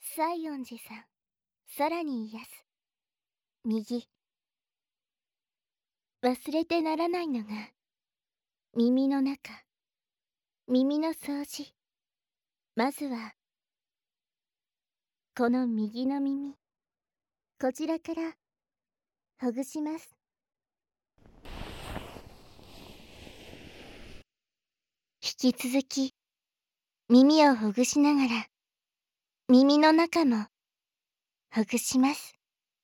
西園寺さん、空に癒す。右。忘れてならないのが、耳の中、耳の掃除。まずは、この右の耳、こちらからほぐします。引き続き、耳をほぐしながら、耳の中もほぐします。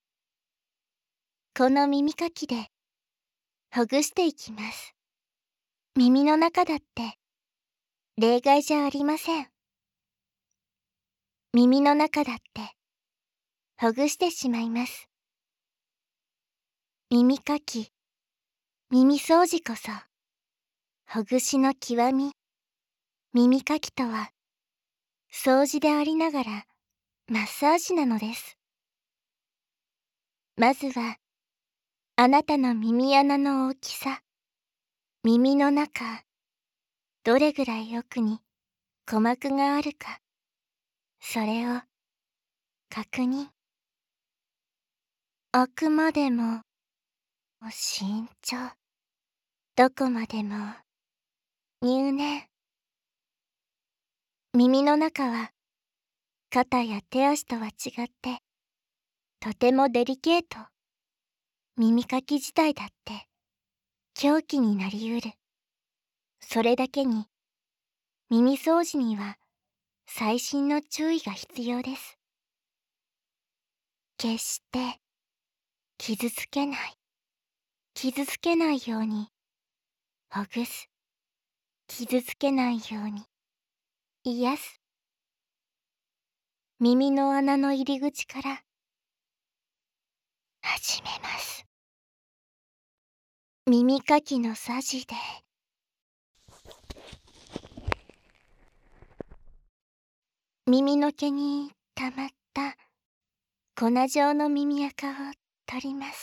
この耳かきでほぐしていきます。耳の中だって例外じゃありません。耳の中だってほぐしてしまいます。耳かき、耳掃除こそほぐしの極み。耳かきとは掃除でありながらマッサージなのです。まずはあなたの耳穴の大きさ、耳の中、どれぐらい奥に鼓膜があるか、それを確認。あくまでも慎重、どこまでも入念。耳の中は肩や手足とは違ってとてもデリケート。耳かき自体だって凶器になりうる。それだけに耳掃除には細心の注意が必要です。決して傷つけないようにほぐす。傷つけないように癒す。耳の穴の入り口から始めます。耳かきのさじで耳の毛にたまった粉状の耳垢を取ります。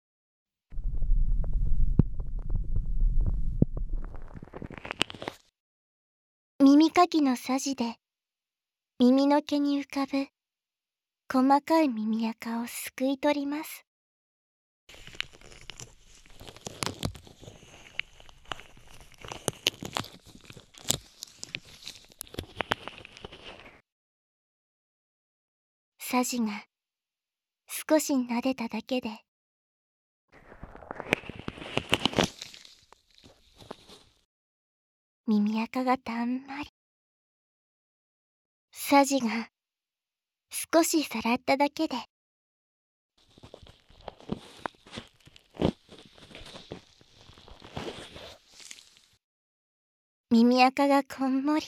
耳かきのさじで耳の毛に浮かぶ細かい耳垢をすくい取ります。さじが少し撫でただけで耳垢がたんまり。さじが少しさらっただけで耳垢がこんもり。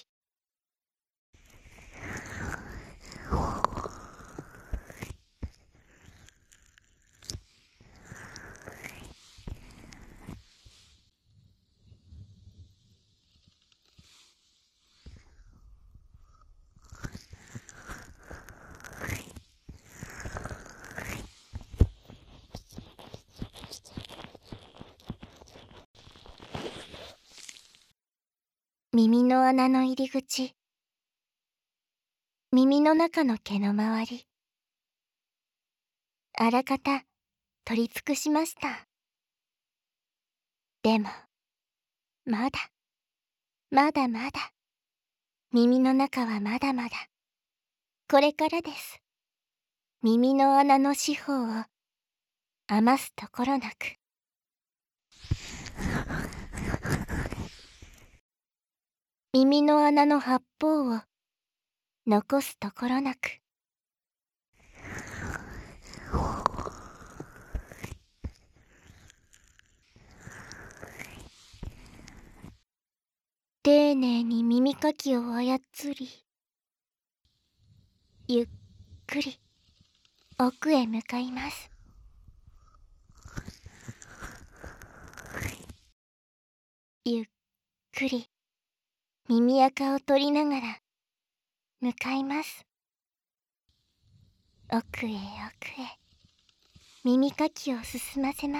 耳の穴の入り口、耳の中の毛の周り、あらかた取り尽くしました。でもまだ耳の中はまだまだこれからです。耳の穴の四方を余すところなく耳の穴の八方を残すところなく丁寧に耳かきを操り、ゆっくり奥へ向かいます。ゆっくり耳垢を取りながら向かいます。奥へ耳かきを進ませます。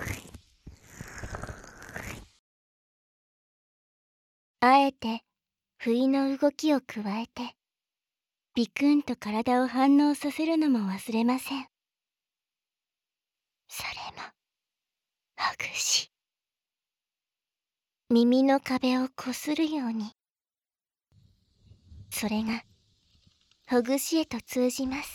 あえて不意の動きを加えてビクンと体を反応させるのも忘れません。それもほぐし、耳の壁をこするように。それがほぐしへと通じます。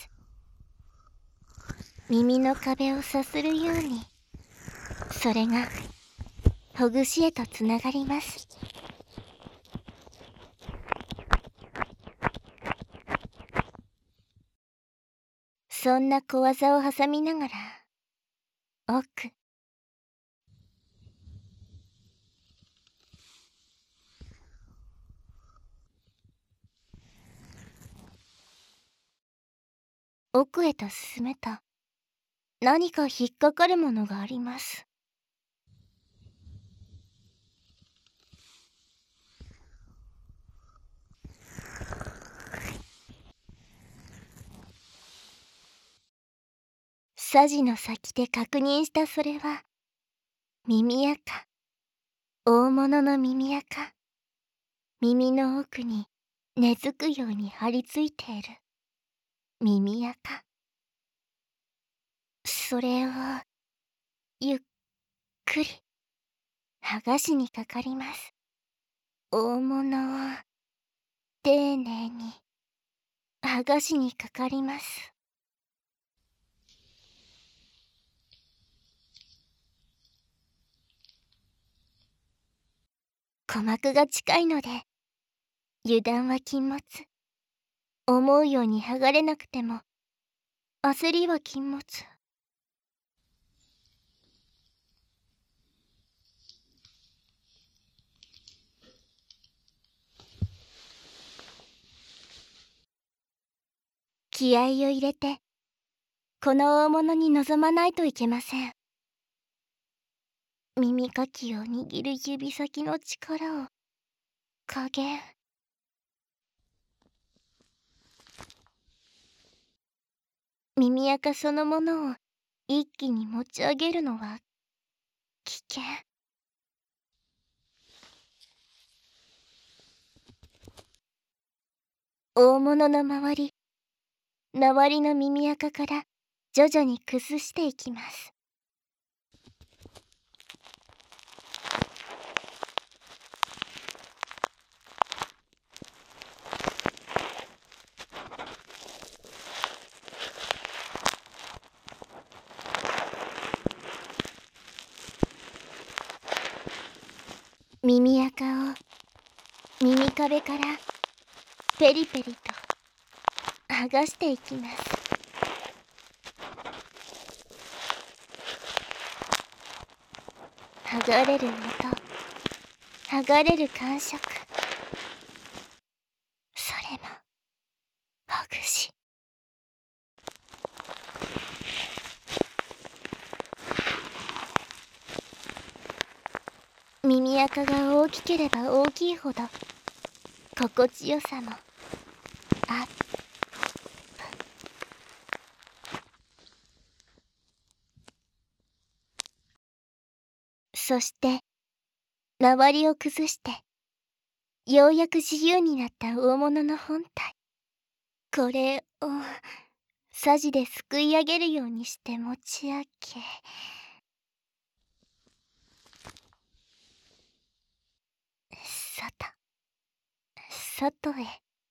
耳の壁をさするように、それがほぐしへとつながります。そんな小技を挟みながら奥、奥へと進むと何か引っかかるものがあります。さじの先で確認したそれは耳垢、大物の耳垢。耳の奥に根付くように張り付いている耳垢。それをゆっくり剥がしにかかります。大物を丁寧に剥がしにかかります。鼓膜が近いので油断は禁物。思うように剥がれなくても焦りは禁物。気合を入れてこの大物に臨まないといけません。耳かきを握る指先の力を加減。耳垢そのものを一気に持ち上げるのは危険。大物の周りの耳垢から徐々に崩していきます。耳垢を耳壁からペリペリと剥がしていきます。剥がれる音、剥がれる感触。それもほぐし。耳垢が大きければ大きいほど心地よさもアップ。そして周りを崩してようやく自由になった大物の本体。これをさじですくい上げるようにして持ち上げ、外へ。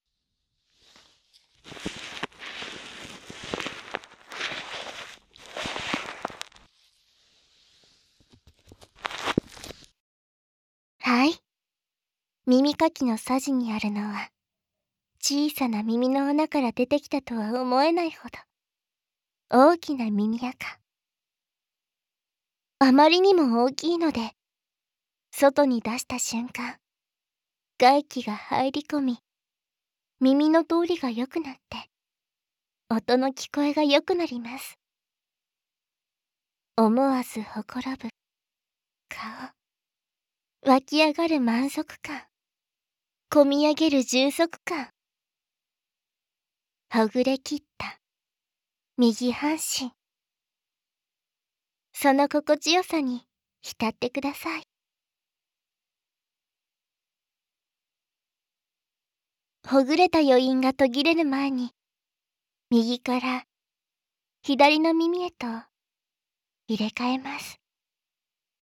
はい。耳かきのさじにあるのは小さな耳の穴から出てきたとは思えないほど大きな耳垢。あまりにも大きいので外に出した瞬間外気が入り込み、耳の通りが良くなって音の聞こえが良くなります。思わずほころぶ顔、湧き上がる満足感、こみ上げる充足感。ほぐれきった右半身。その心地よさに浸ってください。 ほぐれた余韻が途切れる前に、右から左の耳へと入れ替えます。